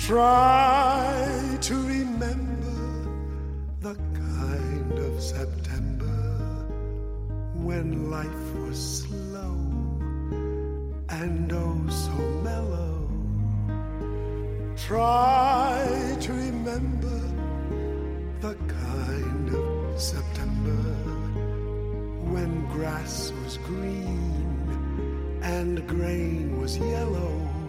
Try to remember the kind of September when life was slow and oh so mellow. Try to remember the kind of September when grass was green and grain was yellow.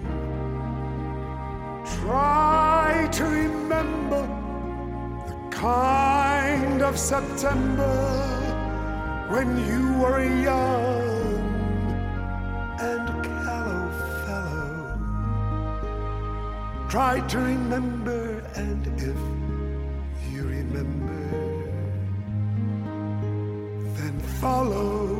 Try to remember the kind of September when you were a young and callow fellow. Try to remember, and if you remember, then follow.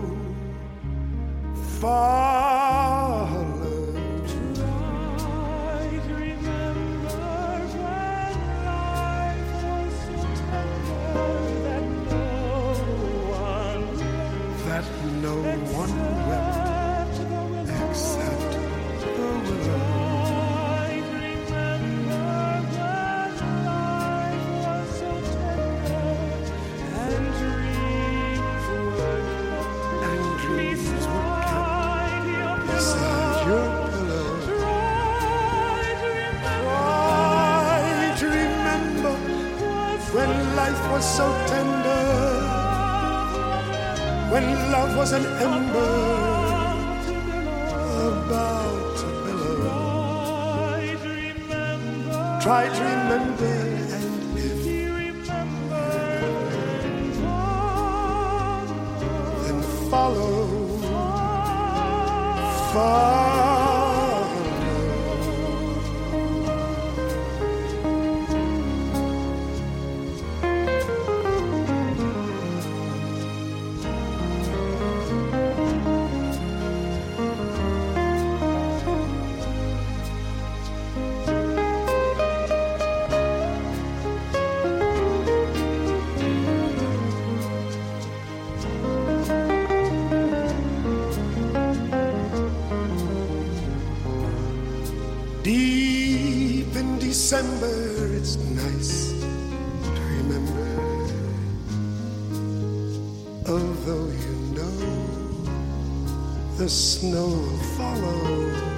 No one wept except the willow. I remember when life was so tender and dreams were kept beside your pillow. Try to remember when life was so tender, when love was an ember about to billow. Try to remember, and if you remember, then follow. Deep in December, it's nice to remember, although you know the snow will follow.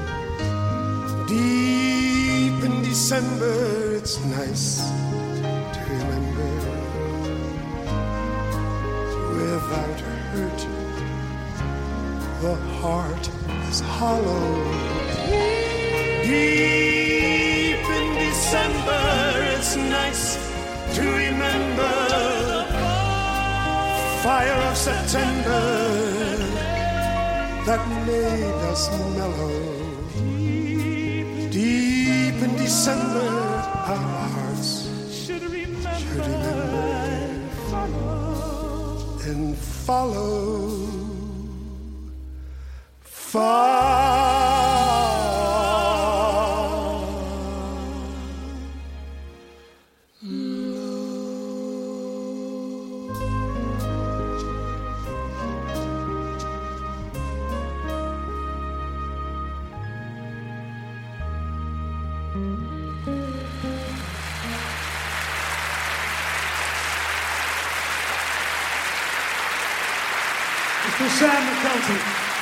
Deep in December, it's nice to remember, without hurt, the heart is hollow. Deep in December, it's nice to remember fire of September that made us mellow. Deep in December, our hearts should remember and follow. Mr. Sam McKelty.